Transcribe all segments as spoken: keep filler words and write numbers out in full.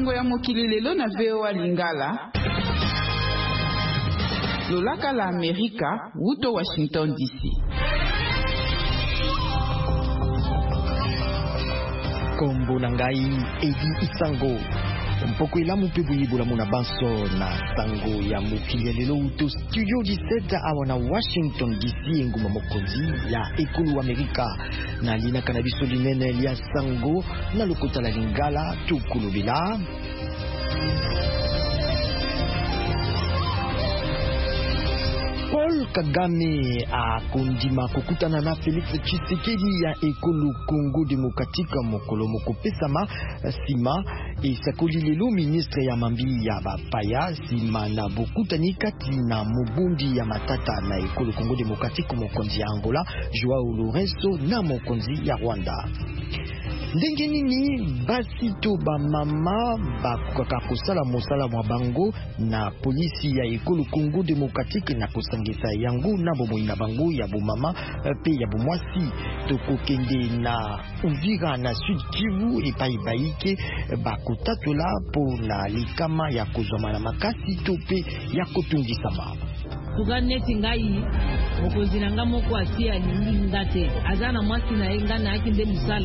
Sango ya mokili lelo na V O A Lingala. Lolaka la Amerika, wuto Washington D C. Kombo nangai Edi Isango. Mpoko ilamu mpe boyibola mona banso na sango ya mokili lelo uto studio dix-sept awa na Washington D C nguma mokonzi ya ekulu Amerika na lina kanabiso linene lia sango na lokota la Lingala tukulubila. Paul Kagame akondima kokutana na Felix Tshisekedi ya ekolo Congo Demokratika mokolo mokopesama sima esakoli lelo ministre ya mambi ya bapaya sima na bokutani kati na mobundi ya matata na ekolo Congo Demokratika mokonzi ya Angola Joao Lourenço na mokonzi ya Rwanda. Ndenge nini basi to ba mama bakokaka kosala mosala mwa bango na polisi ya ekolo Congo Demokratique na kosangisa yango na bomoi na bango ya bomama pe ya bomwasi tokokende na Uvira na Sud Kivu epai baike bakotatola po na likama ya kozwama na makasi to pe ya kotungisama. Kuganeti ngai okozilanga moko asia ningi ngate azana mwasi na enga na akinde musala.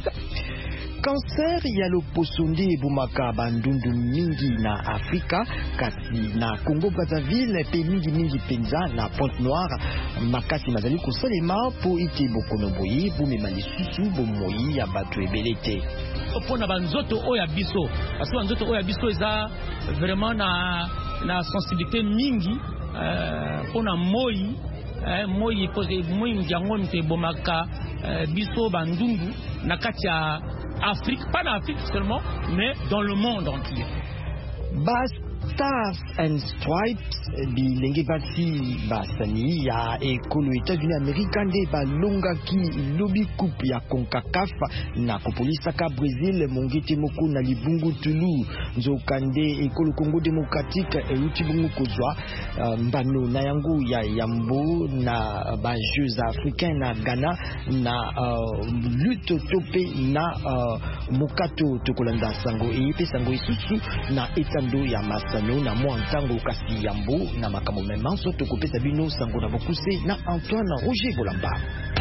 Cancer ya loposonde bumaka bandundu mingi na Afrika kasi na Congo Brazzaville pe mingi mingi penza na Pointe Noire makasi mazali kosalema po ite bokono boyi bumema lisusu bomoi ya bato ebelete opona banzoto oya biso parce que banzoto oya biso eza vraiment na na sensibilité mingi euh, pona moi eh, moi pose moi njango nte bomaka euh, biso bandundu na kati ya Afrique, pas d'Afrique seulement, mais dans le monde entier. Bas Stars and Stripes bilenge basi basani ya ekolo États-Unis Amerika nde balongaki lobby coupe ya CONCACAF na kopolisaka Brésil mongete moko na libungu tulu nzokande ekolo Congo Démocratique euti bungu kozwa uh, mbano na yango ya yambo na ba Jeux africains na Ghana na uh, lutte tope na uh, mokato tokolanda sango epe sango isusu na etando ya mas na mo ntango kasi yambo na makambo memanso tokopesa bino sango na bokuse na Antoine Roger Bolamba.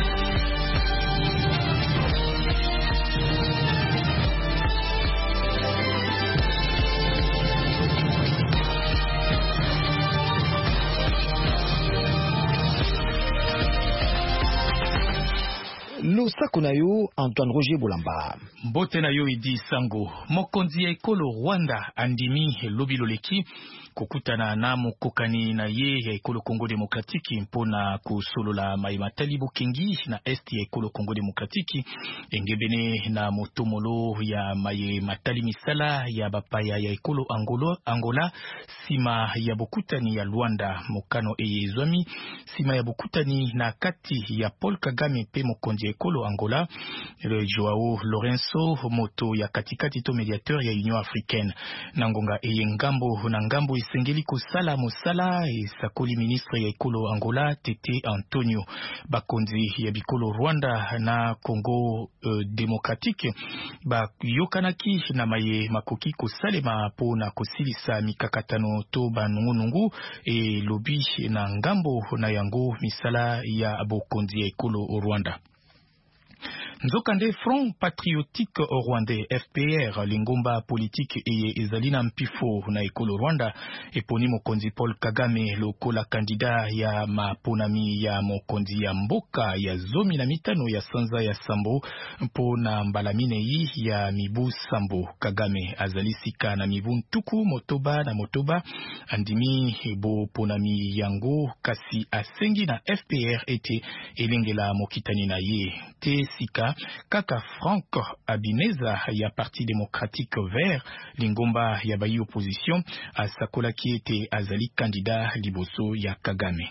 Losako na yo Antoine Roger Bolamba. Mbote na yo Edi Sango. Mokonzi ya ekolo Rwanda andimi lobi loleki kukutana na mokokani na ye ya ekolo Congo Demokratiki mpona kusolola maimatali bukengi na esti ya ekolo Congo Demokratiki engebene na motomolo ya maimatali misala ya bapaya ya ekolo Angola, Angola sima ya bokutani ya Luanda mokano eyezwami sima ya bokutani na kati ya Paul Kagame pe mokonzi ya ekolo Angola Joao Lourenço moto ya katikati to mediateur ya Union Africaine nangonga eyengambo na ngambo isengeli kosala mosala esakoli ministre ya ekolo Angola Tete Antonio bakonzi ya bikolo Rwanda na Congo uh, Démocratique ba yokanaki na maye makoki kosalema po na kosilisa mikakatano to banungunungu e lobi na ngambo na yango misala ya bokonzi ya ekolo Rwanda. Nzokande Front Patriotique Rwandais F P R lingomba politique eye ezalina mpifo na ekolo Rwanda eponi mokonzi Paul Kagame lokola kandida ya maponami ya mokonzi ya mboka ya zomi na mitano ya sanza ya Sambo mpona mbalamine yi ya mibu Sambo. Kagame azalisika na mibu ntuku motoba na motoba andimi bo ponami yango kasi asengi na F P R ete elengela mokitani na ye te sika kaka Frank Abineza ya Parti Démocratique Vert lingomba ya bayi opposition asakola ki ete azali kandida liboso ya Kagame.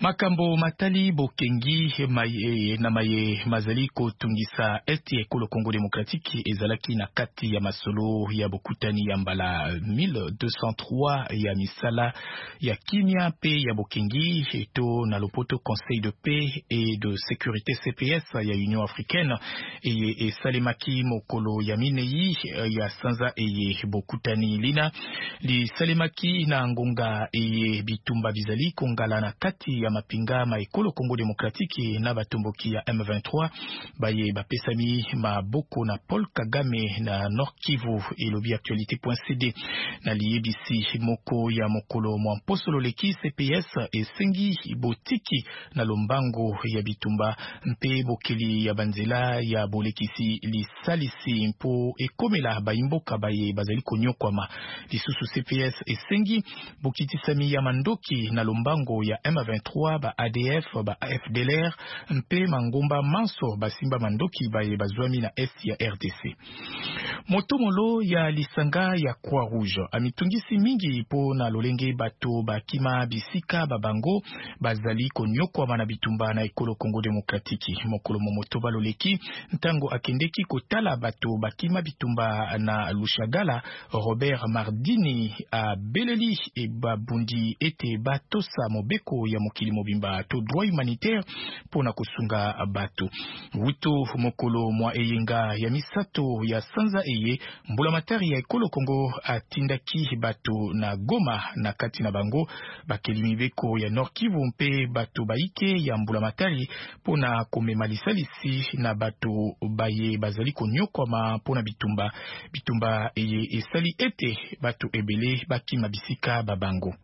Makambo matali bokengi maye na maye mazali ko tungisa esti ekolo Congo démocratique ezalaki na kati ya masolo ya bokutani ya mbala mille deux cent trois ya misala ya kimia pe ya bokengi eto na lopoto Conseil de paix et de sécurité C P S ya Union africaine e, e salemaki mokolo ya minei ya sanza eye bokutani lina li salemaki na ngonga eye bitumba bizali kongala na kati ya mapinga ma ekolo Congo démocratique na batumboki ya M vingt-trois baye bapesami maboko na Paul Kagame na Nord Kivu elobi actualité.cd na liebisi moko ya mokolo mwa posolo leki C P S esengi botiki na lombango ya bitumba mpe bokeli ya banzela ya bolekisi li salisi mpo ekomela baimboka baye bazali konyokwama lisusu C P S esengi bokitisami ya mandoki na lombango ya M vingt-trois ba A D F ba F D L R mpe mangomba manso basimba mandoki baye bazwami na S ya R D C. Motomolo ya lisanga ya Croix Rouge amitungisi mingi po na lolenge bato bakima bisika babango bazali konyokwa na bitumba na ekolo Congo démocratique. Mokolo momoto baloleki ntango akendeki kotala bato bakima bitumba na Lushagala Robert Mardini a beleli e babundi ete batosa mobeko ya mokili mobimba to droit humanitaire pona kusunga bato. Wito mokolo mwa eyenga ya misato ya sanza eye mbula matari ya ekolo Congo atindaki bato na Goma na kati na bango bakelimi beko ya Nord Kivu mpe bato baike ya mbula matari pona komema lisalisi na bato baye bazali konyokwama pona bitumba bitumba eye esali ete bato ebele bakima bisika babango.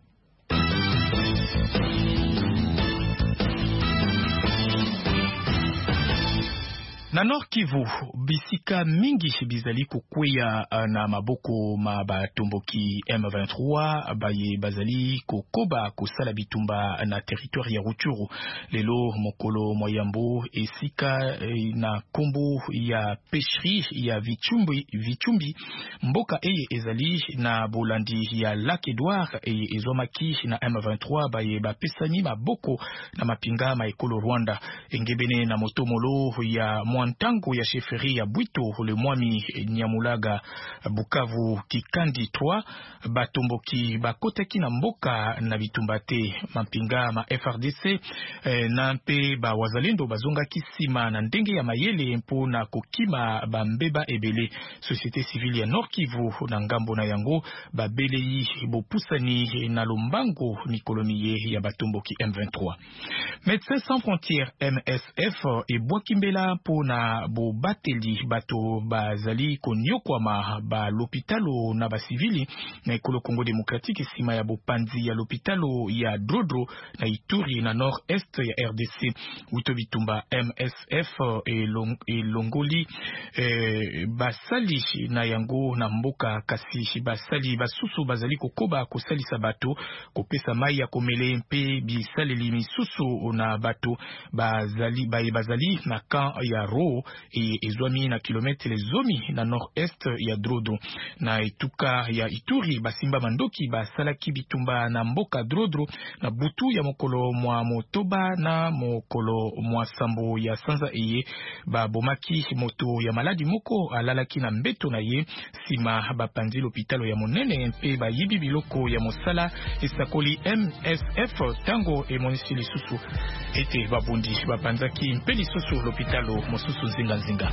Na Nord Kivu bisika mingi bizali kukweya na maboko ma batomboki M vingt-trois baye bazali kokoba kusala bitumba na territoire ya Rutshuru. Lelo mokolo moyambo esika na kombo ya pêcherie ya Vichumbi Vichumbi mboka eye ezali na bolandi ya Lac Edouard eye ezomaki na M vingt-trois baye bapesani maboko na mapinga ma ekolo Rwanda engebene na motomolo ya Mwantango ya chefferie ya Bwito le mwami Nyamulaga Bukavu Kikandi trois batomboki bakotaki na mboka na bitumbate mapinga ma F R D C eh, na mpe ba wazalendo bazonga kisima na ndenge ya mayele mpo na kokima bambeba ebele. Société civile ya Nord Kivu na ngambo na yango babelei bopusani na lombango ni koloniye ya batomboki M vingt-trois. Médecins sans frontières M S F e Bwakimbela po na bo bateli bato bazali konyokwama ba l'hôpitalo na ba civili na ekolo Congo démocratique sima ya bopanzi ya l'hôpitalo ya Drodro na Ituri na nord-est ya R D C. Wito bitumba M S F e, long, e Longoli e, basali na yango na mboka kasi basali basusu bazali kokoba kosalisa bato kopesa mai ya komele mpe bisaleli misusu na bato bazali baye bazali na kan ya Ro e ezwami na kilometre zomi na nord-est ya Drodo na etuka ya Ituri basimba mandoki basalaki bitumba na mboka Drodro na butu ya mokolo mwa motoba na mokolo mwa sambo ya sanza eye babomaki moto ya maladi moko alalaki na mbeto na ye sima bapanzi l'hôpitalo ya monene mpe bayibi biloko ya mosala esakoli M S F tango emonisi lisusu ete babundi bapanzaki mpe lisusu l'hôpitalo mosusu nzinga nzinga.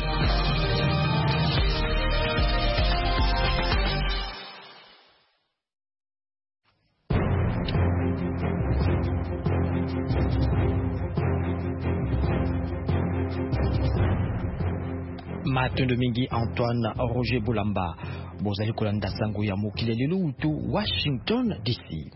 Matendo mingi Antoine Roger Bolamba bozali kolanda sango ya mokili lelo utu Washington D C.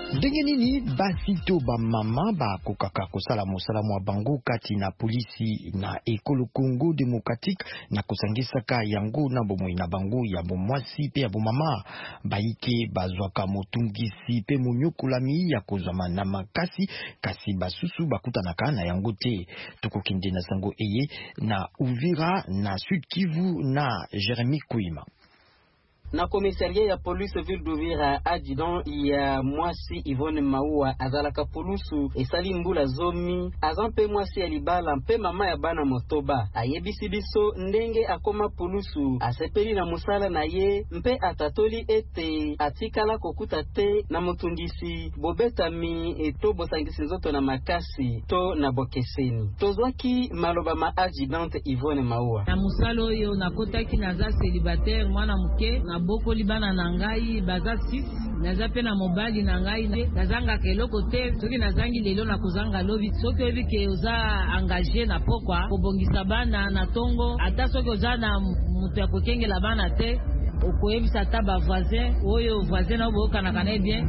Ndenge nini basi to ba mama ba kokaka kosala mosala mwa bango kati na polisi na ekolo Congo Democratique na kosangisaka yango na bomoi na bango ya bomwasi pe ya bomama baike bazwaka motungisi pe monyokolami ya kozama na makasi kasi basusu bakutanaka na yango te. Tokokende na sango eye na Uvira na Sud Kivu na Jeremy Kuima. Na komisaria ya polisi ville d'Uvira adjudant ya mwasi Yvonne Maua azalaka polusu esali mbula zomi azampe mwasi ya libala mpe mama ya bana motoba ayebisi biso ndenge akoma polusu asepeli na musala na ye mpe atatoli ete atikala kokuta te na motungisi bobetami eto bosangisi nzoto na makasi to na bokeseni tozwaki maloba ma adjudante Yvonne Maua na musala oyo nakotaki naza célibataire mwana muke na boko libana na ngai baza six naza pe na mobali na ngai nazanga keloko te soki nazangi lelo na kuzanga lobi soki oyebi ke oza engagé na pokwa kobongisa bana na tongo ata soki oza na mutu ya kokengela bana te okoyebisa ata bavoisin oyo voisin na oboyokanaka na bien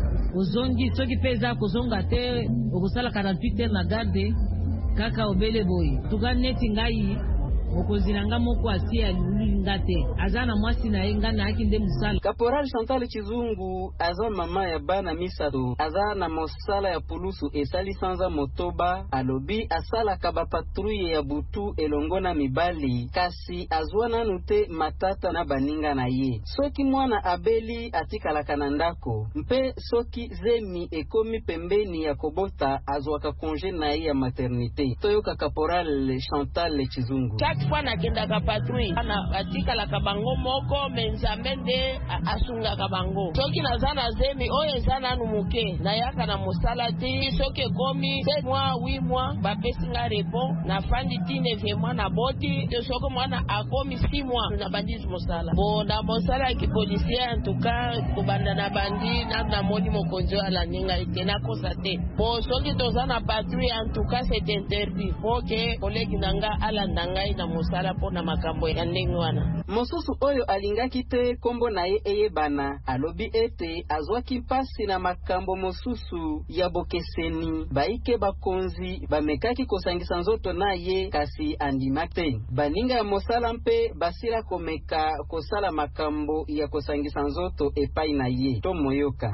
ozongi soki pe eza kozonga te okosala quarante-huit heures na garde kaka obele boyi tuka neti ngai okozilanga moko asia linga te azana mwasi na yenga na akinde musala. Caporal Chantal Chizungu aza mama ya bana misato azana mosala ya polusu esali sanza motoba alobi asala kaba patrouille ya butu elongona mibali kasi azwana nute matata na baninga na ye soki mwana abeli atikala kanandako mpe soki zemi ekomi pembeni ya kobota azwaka congé na ye ya maternité toyoka Caporal Chantal Chizungu. Kwa na kenda ka patrouille ana atika la kabango moko menzamende asunga kabango soki na zana zemi oye zana numuke na yaka na musala ti soki komi sept mois huit mois ba pesinga repo na fandi tine ve mwana boti de soko mwana akomi six mois na bandis musala bo na musala ki policier en tout cas kubanda na bandi na na modi mokonjo ala ninga itena kosa te bo soki to zana patrouille en tout cas c'est interdit OK collègue nanga ala nanga na musala pona makambo ya ndenge wana mosusu oyo alingaki te kombo na ye eyebana alobi ete azwaki mpasi na makambo mosusu ya bokeseni baike bakonzi bamekaki kosangisa nzoto na ye kasi andima te baninga ya mosala mpe basila komeka kosala makambo ya kosangisa nzoto epai na ye to moyoka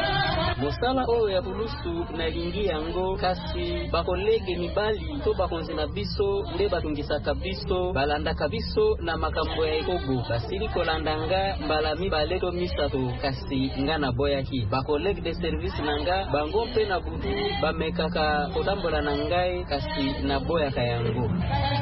mosala oyo ya polusu nalingi yango kasi bakolege mibali to bakonzi na biso nde batungisaka biso balandaka biso na makambo ya ekogo basili kolandanga mbala mibale to misato kasi nga na boyaki bakolege de service nanga bango mpe na butu bamekaka kotambola na ngai kasi na boyaka yango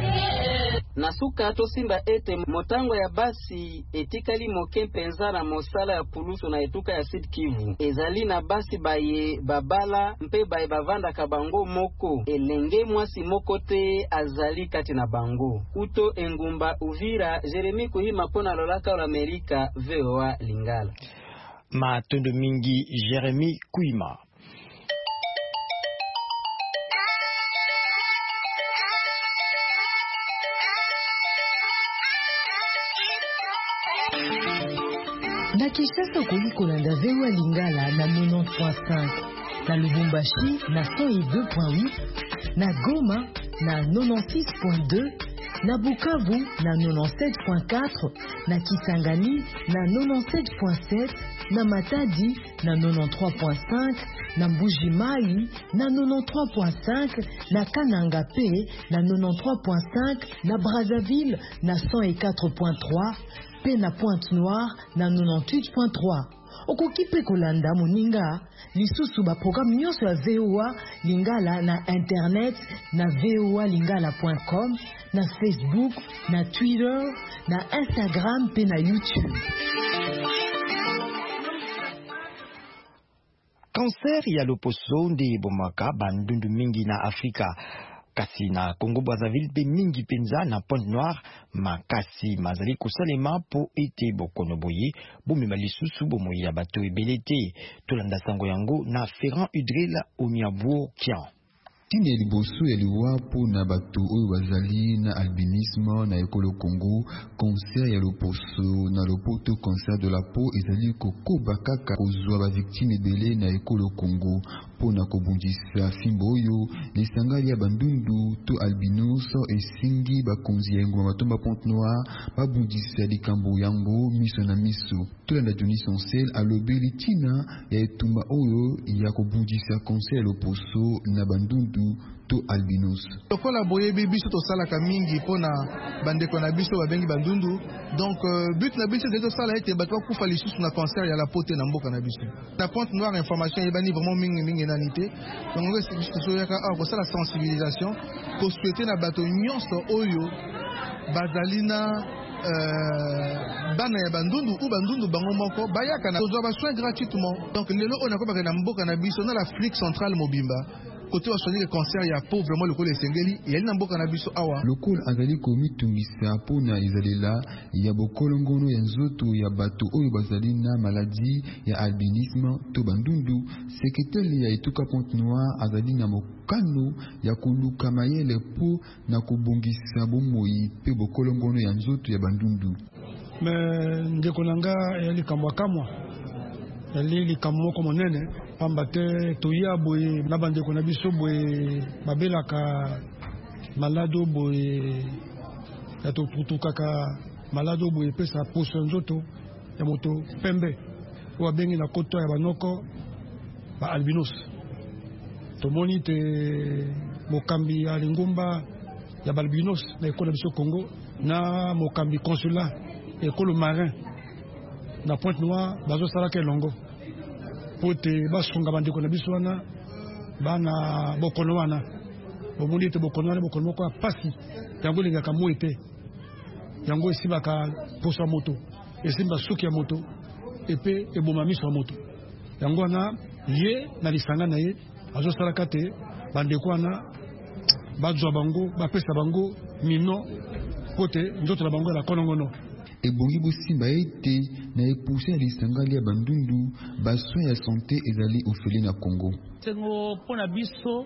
nasuka tosimba ete motango ya basi etikali moke mpenza na mosala ya pulusu na etuka ya Sud Kivu ezali na basi baye babala mpe baye bavandaka bango moko elenge mwasi moko te azali kati na bango uto engumba Uvira Jeremy Kuhima pona lolaka la Amerika V O A Lingala matondo mingi Jeremy Kuhima. Na Kinshasa koli kolanda V O A Lingala na quatre-vingt-dix point cinq, na Lubumbashi na cent deux point huit, na Goma na quatre-vingt-six point deux, na Bukavu na quatre-vingt-dix-sept point quatre, na Kisangani na quatre-vingt-dix-sept point sept, na Matadi na quatre-vingt-treize point cinq, na Mbujimai na quatre-vingt-treize point cinq, na Kananga P na quatre-vingt-treize point cinq, na Brazzaville na cent quatre point trois, pe na Pointe-Noire na quatre-vingt-dix-huit point trois. Okoki pe kolanda moninga lisusu ba programme nyonso ya V O A Lingala na internet na v o a lingala point com, na Facebook, na Twitter, na Instagram pe na YouTube. Cancer ya loposo nde bomaka bandundu mingi na Afrika kasi na Congo Brazzaville pe mingi penza na Pointe-Noire makasi mazali kosalema po ete bokono boye bomema lisusu bomoyi ya bato ebele te tolanda sango yango na Ferrand Udril Oniabo Kian. Tine liboso ya liwapo na bato oyo bazali na albinisme na ekolo Congo, cancer ya loposo na lopoto cancer de la peau ezali kokoba kaka kozwa ba victime ebele na ekolo Congo. Pona kobundisa fimbo oyo lisanga ya bandundu to albinos esingi bakonzi ya ngoma matomba Pointe Noire babundisa likambo yango miso na miso. Tolanda Johnny Soncel alobi litina ya etumba oyo ya kobundisa cancer ya loposo na bandundu to albinos. Tokola boyebi biso tosalaka mingi pona bandeko na biso babengi bandundu. Donc euh, but na biso de tosala ete bato bakufa lisusu na cancer ya la peau te na mboka na biso. Na Pointe Noire information ebani vraiment mingi mingi nanité. Donc on reste juste soyaka ah ko sala sensibilisation ko souhaiter na bato nyonso oyo bazalina euh bana ya bandundu ou bandundu bango moko bayaka na kozwa ba soins gratuitement. Donc lelo on akobaka na mboka na biso na l'Afrique centrale mobimba. Côté soigner le cancer ya peau vraiment le col esengeli et na mboka na biso awa le col azali komitungisa pona izalela ya bokolongono ya nzoto ya bato oyo bazali na maladie ya albinisme to bandundu. Secrétaire ya etuka Pointe Noire azali na mokano ya koluka mayele po na kubongisa bomoi pe bokolongono ya nzoto ya bandundu. Mais ndeko nanga ya likamwa kamwa ya likamwa ko monene pamba te toya boye na bandeko na biso boye babelaka malado boye ya totukaka malado boye pesa poso nzoto ya moto pembe oyo bengi na koto ya banoko ba albinos. Tomoni te mokambi ya lingumba ya balbinos na ekolo biso Congo na mokambi consulat ekolo marin na Pointe Noire bazo salaka elongo pote basunga bandeko na biso wana bana bokono wana bomoni te bokono wana bokono moko pasi yango lingaka mo ete yango esibaka poso moto esimba suki ya moto epe eboma miso ya moto yango wana ye na lisanga na ye azo salaka te bandeko wana bazwa bango bapesa bango mino pote nzoto na bango la kolongono. Ebongi bosimba ete na epousse ya lisanga ya bandundu basoin ya santé ezali ofele na Congo. Tengo pona biso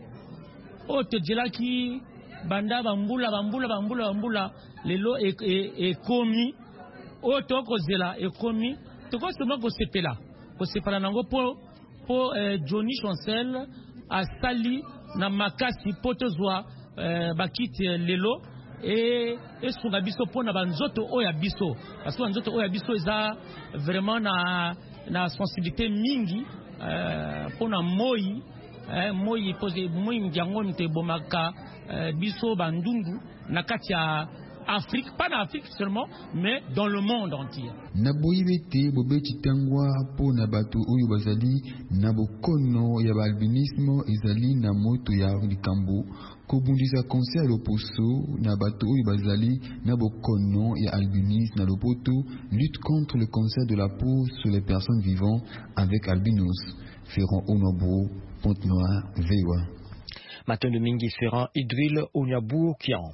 o te jelaki banda bambula bambula bambula bambula lelo ekomi o toko zela ekomi toko sema ko sepela ko sepela nango po po Johnny Soncel a sali na makasi potozwa bakiti lelo et esunga biso pona banzoto oya biso parce que banzoto oya biso eza vraiment na na sensibilité mingi euh, pona moi euh, moi pose moi ngiango nte bomaka euh, biso bandundu na kati ya Afrique, pas en Afrique seulement, mais dans le monde entier. Naboyibete bobeti tangwa po na bato oyo bazali na bokono ya albinisme ezali na moto ya likambo kobundisa cancer loposo na bato oyo bazali na bokono ya albinisme na lopoto lutte contre le cancer de la peau sur les personnes vivant avec albinos. Ferrand Onabo, Pointe Noire, Vewa. Matin de Mingi Ferrand, Idril Onyabour Kian.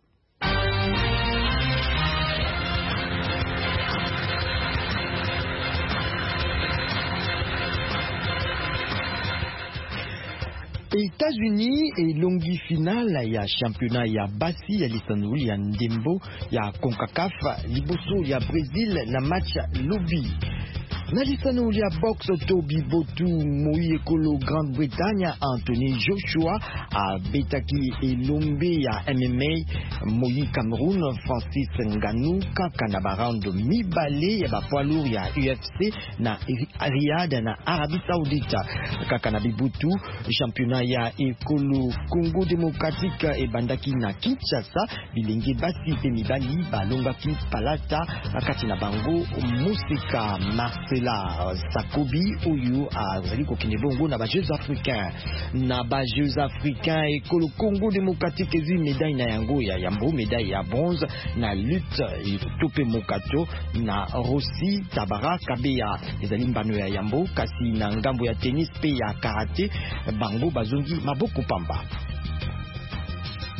États-Unis et longi finale ya championnat ya basi ya lisanuli ya ndembo ya CONCACAF liboso ya Brésil na match lobby. Na lisanuli ya box Toby Botu Moi Ekolo Grande-Bretagne Anthony Joshua a betaki elombe ya M M A Moi Cameroun Francis Ngannou kaka na barando mibale ya bapoilour ya U F C na Riyad na Arabie Saoudite kaka na bibutu championnat ya Ekolo Congo Démocratique e bandaki na Kinshasa bilenge basi pe mibali balongaki palata kati na bango musika Marcel la Sakobi oyo azali kokende bongo na ba Jeux africains na ba Jeux africains Ekolo Congo Démocratique ezwi médaille na yango ya yambo médaille ya bronze na lutte tope mokato na Rossi Tabara Kabeya ezali mbano ya yambo kasi na ngambo ya tennis pe ya karaté bango bazongi maboko pamba.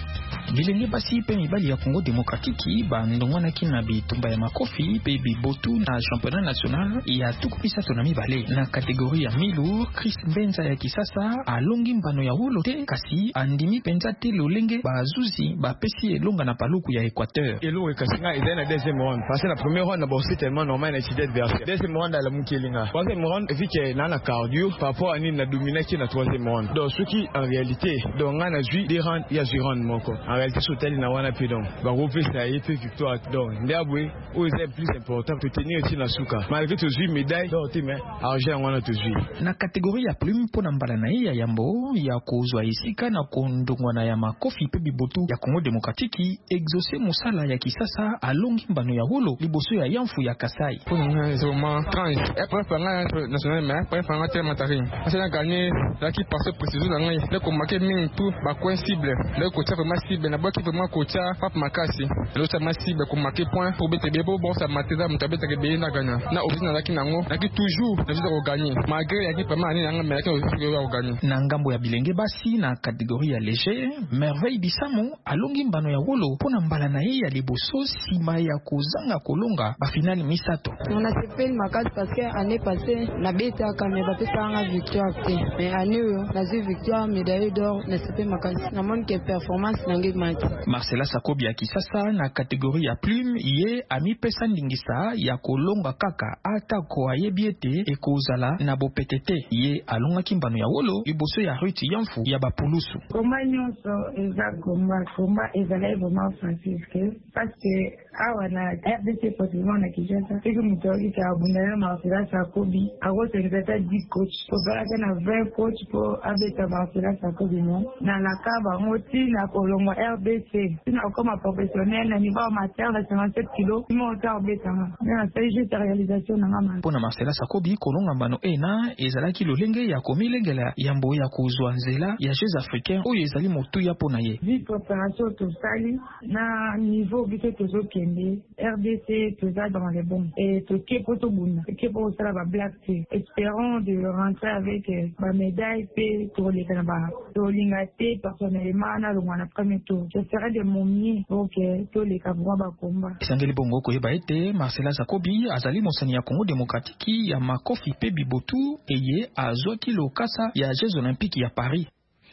bilenge basi pe mibali ya Congo Demokratiki bandongwanaki na bitumba ya makofi pe bibotu na championnat national ya tuku misato na mibale na kategori ya milu. Chris Mbenza ya Kisasa alongi mbano ya wolo te kasi andimi penza te lolenge bazuzi bapesi elonga na paluku ya Équateur. Elo ekasinga eza na deuxième round parce que la première round d'abord c'est tellement normal na chidette version. Deuxième round à la mukelinga. Troisième round vu que na na cardio par rapport à ni na dominer qui na troisième round. Donc ce qui en réalité donc on a joué des rounds ya joué round moko. En réalité sotel na wana pe donc ba rope ça y est victoire donc ndabwe o est plus important de tenir aussi na suka. Malgré tout joué médaille donc te mais argent wana te joué. Na kategori ya plume pona mbala na ya yambo ya kozwa isika na kondongwana ya makofi pe bibotu ya Congo Demokratiki exaucer musala ya Kisasa alongi mbano ya wolo liboso ya Yamfu ya Kasai. Pour nous c'est vraiment trans après pendant national mais après pendant tellement tarin parce qu'on a gagné là qui passe précision dans le ko marqué min tout ba coin cible le côté vraiment cible na ba qui vraiment côté pap makasi le ça ma cible ko marqué point pour bete bebo bon ça mateza mutabeta ke be na gagner na obina na kinango na ki toujours na ko gagner malgré ya ki pas mani na mais ko gagner na ngambo ya bilenge basi na kategori ya léger Merveille Bisamo alongi mbano ya wolo pona mbala na ye ya liboso sima ya kozanga kolonga ba finali misato. On a fait le makasi parce que année passée na beta quand même ba pesa nga victoire te mais année yo na zi victoire médaille d'or na c'était makasi na monde que performance na ngi match. Marcela Sakobi ya Kisasa na kategori ya plume ye ami pesa ndingisa ya kolonga kaka ata ko ayebiete e kozala na bopetete ye alonga kimbano ya wolo liboso ya Ruti Yamfu ya bapulusu. Comment nyonso eza combat combat ezala vraiment facile parce que awa na R D C possiblement na Kinshasa c'est que mutoki ka bundana Marcela Sakobi ago tengata dix coach pour na vingt coach pour abeta Marcela Sakobi na la kaba moti na kolongo R D C sina comme professionnel na niveau amateur na cinquante-sept kilos mo ta beta na c'est juste réalisation na ngama pona Marcela Sakobi kolonga mbano ena ezalaki lolenge ya komilengela yambo ya kozwa nzela ya Jeux africains oyo ezali motu ya pona ye vi préparation to sali na niveau bité tozo kende R D C toza dans les bons et to kepo to buna kepo sala ba black tea espérons de rentrer avec ba médaille pe pour les kanaba to lingate personnellement na le mwana premier tour je ferai de mon mieux pour que to les kabwa ba komba sangeli bongo ko yeba ete Marcela Sakobi azali mosani ya Congo Demokratiki ya makofi pe bibotu eye azoki lokasa ya Jeux olympiques ya Paris.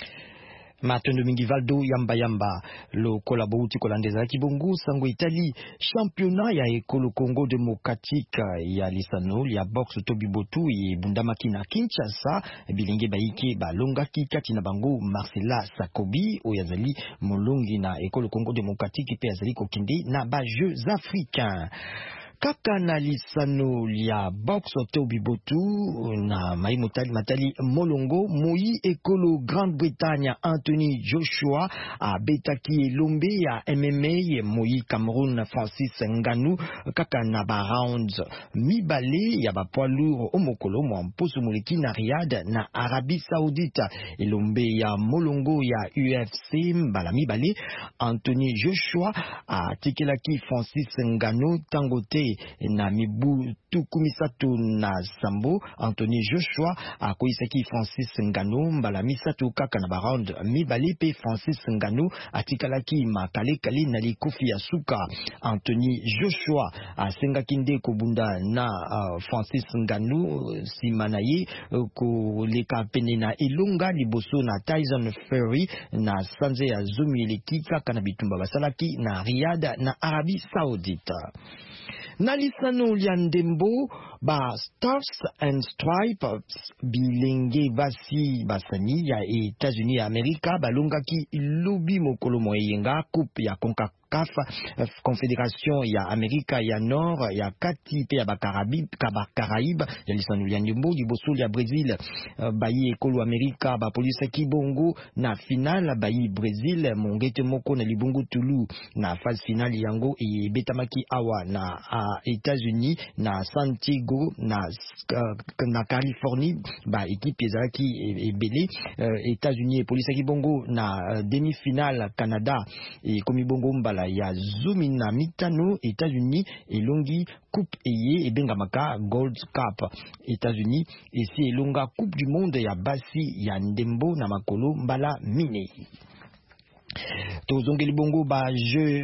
Matondo mingi Valdo yamba yamba lo kolabo uti kolandeza kibongo sango Italie championnat ya ekolo Congo Demokratique ya lisano ya boxe tobibotu e bundamaki na Kinshasa bilenge baike balonga kikati na bango Marcela Sakobi oyazali molongi na ekolo Congo Demokratique pe azali kokende na ba Jeux africains. Kaka na lisano ya box tobibotu na mai motali matali molongo moi ekolo Grande-Bretagne Anthony Joshua a betaki lombe ya M M A moi Cameroun Francis Ngannou kaka na ba rounds mibale ya ba poids lourd omokolo mo mposo moleki na Riyadh na Arabie Saoudite elombe ya molongo ya U F C mbala mibale Anthony Joshua a tikelaki Francis Ngannou tangote na mibu tukumisatu na sambo Anthony Joshua akoisaki Francis Ngannou mbala misatu kaka na baround mibali pe Francis Ngannou atikalaki makale kali na likofi ya suka Anthony Joshua asengaki nde kobunda na uh, Francis Ngannou simanaye uh, ko leka pene na ilunga liboso na Tyson Fury na sanze ya zumi eleki kaka na bitumba basalaki na Riyadh na Arabie Saoudite. Na lisano lya ndembo ba Stars and Stripes bilenge basi basani ya États-Unis ya Amerika balongaki lobi mokolo moyenga coupe ya CONCACAF Confédération ya Amerika ya Nord ya kati pe ya Bakarabi Caraïbe ya lisano lya ndembo liboso ya Brésil bayi ekolo Amerika ba polisi kibongo na final bayi Brésil mongete moko na libongo Toulouse na phase finale yango e betamaki awa na uh, États-Unis na Santiago na uh, na Californie ba équipe ezalaki ebele uh, États-Unis e polisi kibongo na uh, demi-finale Canada e komibongo mbala ya zumi na mitano États-Unis elongi coupe eye ebengamaka Gold Cup États-Unis esi elonga coupe du monde ya basi ya ndembo na makolo mbala mine. tozongeli bongo ba Jeux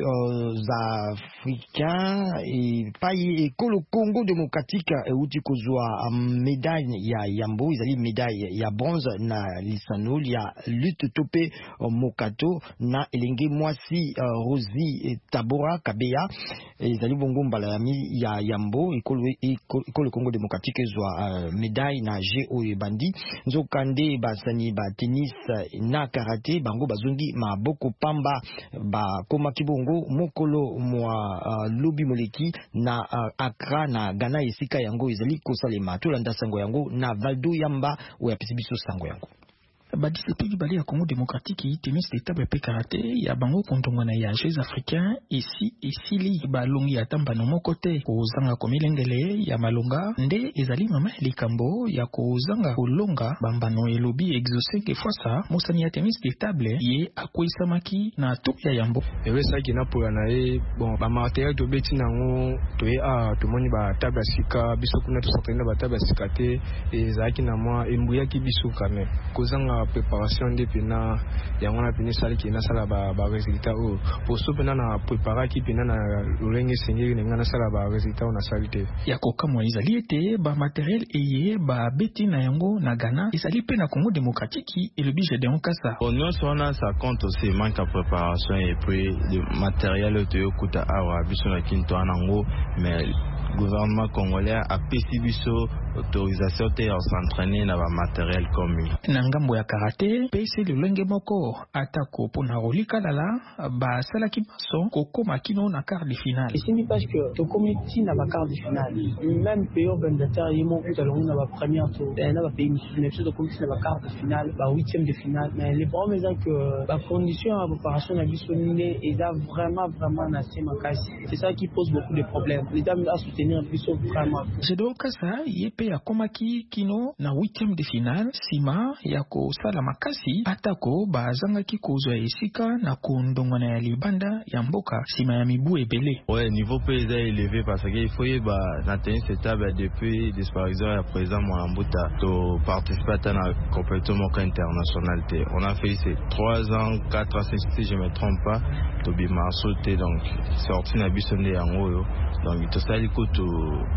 euh, africains et pays ekolo Congo démocratique euti kozwa médaille ya yambo izali médaille ya bronze na lisano ya lutte topé mokato na elenge mwasi uh, Rosie Tabora Kabeya izali bongo mbala ya mi ya yambo ekolo ekolo Congo démocratique zwa uh, médaille na G O bandi nzokande basani ba tennis na karaté bango bazongi maboko pamba ba koma kibongo mokolo mwa uh, lobi moleki na uh, Accra na Ghana esika yango ezali kosalema tolanda sango yango na Valdo Yamba oya pisibiso sango yango badiscipline bali ya Congo démocratique tennis de table pe karaté ya bango kontongana ya Jeux africains ici isili balongi atamba no mokote kozanga komilengele ya malonga nde ezali mama likambo ya kozanga kolonga bambano elobi exaucer que fois ça mosani ya tennis de table ye akoisamaki na top ya yambo ewesa kina pour na e bon ba matériel to beti nango to e a to moni ba table sika biso kuna to sortena ba table sikate ezaki na moi embuya ki biso kame kozanga préparation de pina yango na pina sali ki na sala ba ba résultat o pour so pina na préparer ki pina na lolenge sengeli nga na sala ba résultat na salite ya koka mo ezali ete ba matériel eye ba beti na yango na Ghana ezali pe na Congo démocratique et le budget de Nkasa bon non sona ça compte aussi manque de préparation et puis le matériel to yokuta awa biso na kinto anango mais gouvernement congolais a pesi biso autorisation te à s'entraîner na ba matériel comme na ngambo ya karaté pesi le lenge moko atako pona rolika lala ba salaki baso kokoma kino na quart de finale ici parce que to comité na ba quart de finale même pays organisateur yimo kutalongo na ba première tour na ba pays na to comité na ba quart de finale ba huitième de finale mais les problèmes c'est que ba condition à préparation na biso nde eza vraiment vraiment na semakasi c'est ça qui pose beaucoup de problèmes l'état a soutenir biso vraiment c'est donc ça yepe ya komaki kino na huitième de finale sima ya ko sala makasi atako bazangaki kozwa esika na kondongwana ya libanda ya mboka sima ya mibu ebele ouais niveau pays est élevé parce que il faut y ba na tennis table depuis disparition à présent moi mbuta to participer à la compétition internationale on a fait ces trois ans quatre ans si je me trompe pas to bima sauté donc sorti na bisonde yango donc to sali ko to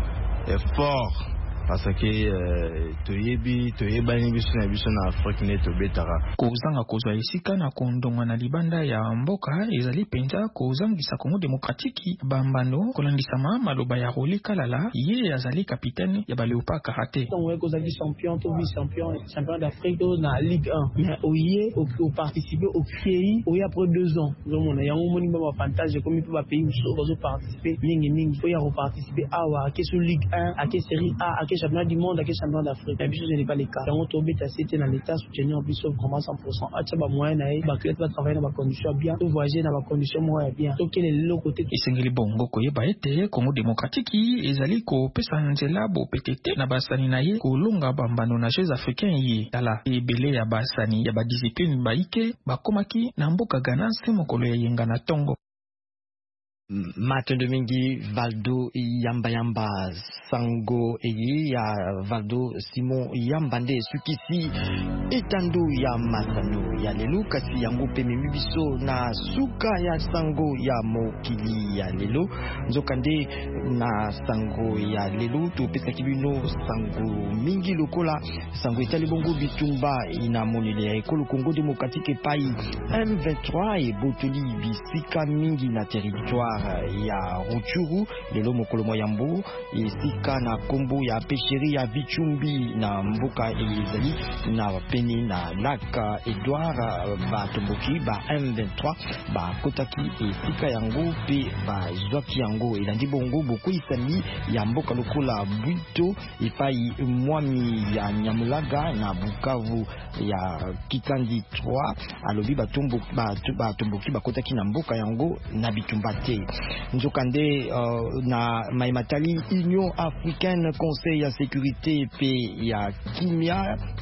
effort parce que to yebi to yebani biso na biso na Afrique ne to betara kozanga kozwa esika na kondongwa na libanda ya mboka ezali penza kozangisa Congo démocratique bambano kolandisama maloba ya rolika lala ye azali capitaine ya baleopa karaté on est kozali champion to vice champion champion d'Afrique to na Ligue un mais oye au participer au pays oye après deux ans donc on a yango moni ba avantage comme ba pays so bazo participer mingi mingi oye ko participer awa ke sur Ligue un à ke série A à ke championnat du monde à ke championnat d'Afrique mais biso ce n'est pas le cas donc to beta c'était dans l'état soutenir biso vraiment cent pour cent acha ba moyen na ba club va travailler dans ba condition bien to voyager dans ba condition moyen bien to quel est le côté isengeli bongo ko yeba ete Congo démocratique ezali ko pesa nzela bo petete na basani na ye kolonga bambano na Jeux africains ye tala ebele ya basani ya ba discipline baike bakomaki na mboka Ghana se mokolo ya yenga na tongo Martin Domingi Valdo Yamba Yamba Sango Eye ya Valdo Simon Yamba nde sukisi etando ya masano ya lelo kasi yango pe mimibiso na suka ya sango ya mokili ya lelo nzokande na sango ya lelo to pesa kibino sango mingi lokola sango etali bongo bitumba ina monele ya ekolo Congo démocratique pai M vingt-trois et botoli bisika mingi na territoire ya Rutshuru lelo mokolo moyambo esika na kombo ya pesheri ya Bichumbi na mboka ezali na peni na laka Edouard batomboki ba M vingt-trois ba kotaki esika yango pe ba zwaki yango elandi bongo boku isami ya mboka lokola Bwito epai mwami ya Nyamulaga na Bukavu ya Kitandi trois alobi batomboki batomboki bakotaki na mboka yango na bitumba te nzokande uh, na maimatali Union africaine Conseil ya sécurité pe ya kimia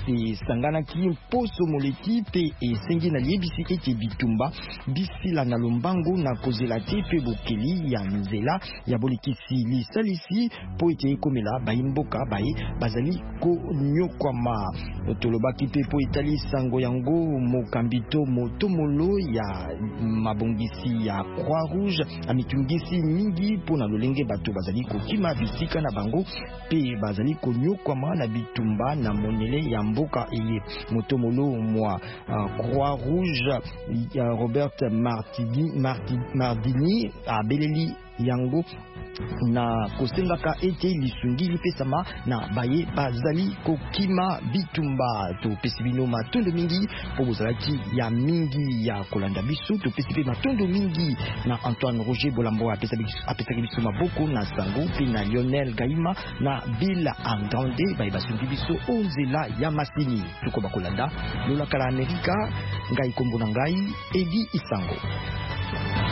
se sangana ki poso moleki pe esengi na liebisi ete bitumba bisila na lombango na kozela te pe bokeli ya nzela ya bolekisi lisalisi po ete ekomela bayimboka baye bazali konyokwama tolobaki pe po etali sango yango mokambito motomolo ya mabongisi ya Croix Rouge amitungisi mingi po na lolenge bato bazali kokima bisika na bango pe bazali konyokwama na bitumba na monele ya mboka eye motomolo mwa uh, Croix Rouge uh, Robert Martini, Martini, Mardini abeleli yango na kosengaka ete lisungi lipesama na baye bazali kokima bitumba to pesibino matondo mingi po bozalaki ya mingi ya kolanda biso to pesipe matondo mingi na Antoine Roger Bolambo apesaki biso maboko na sango pe na Lionel Gaima na Bill Andrande baye basungi biso onzela ya masini tuko bakolanda lola kala Amerika ngai kombo na ngai Edi Isango.